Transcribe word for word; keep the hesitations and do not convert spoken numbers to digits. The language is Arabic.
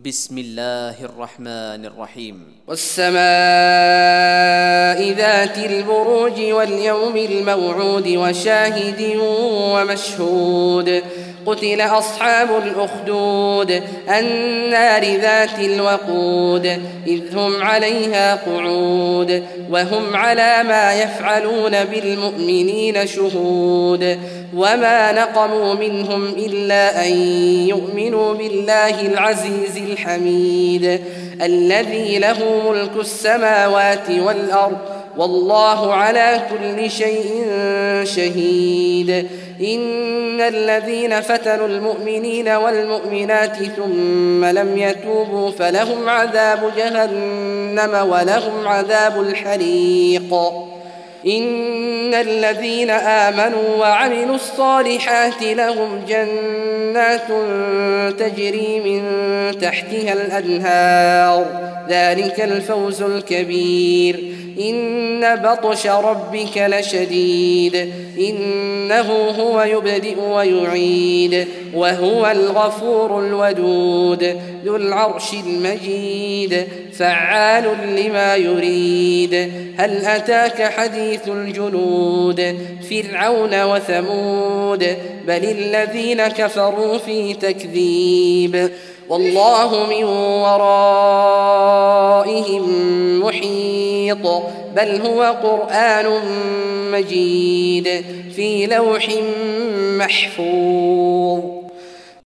بسم الله الرحمن الرحيم. والسماء ذات البروج واليوم الموعود وشاهد ومشهود. قتل أصحاب الأخدود النار ذات الوقود إذ هم عليها قعود وهم على ما يفعلون بالمؤمنين شهود. وما نقموا منهم إلا أن يؤمنوا بالله العزيز الحميد الذي له ملك السماوات والأرض والله على كل شيء شهيد. إن الذين فتنوا المؤمنين والمؤمنات ثم لم يتوبوا فلهم عذاب جهنم ولهم عذاب الحريق. إن الذين آمنوا وعملوا الصالحات لهم جنات تجري من تحتها الأنهار ذلك الفوز الكبير. إن بطش ربك لشديد إنه هو يبدئ ويعيد وهو الغفور الودود ذو العرش المجيد فعال لما يريد. هل أتاك حديث الجنود فرعون وثمود بل الذين كفروا في تكذيب والله من ورائهم محيط بل هو قرآن مجيد في لوح محفوظ.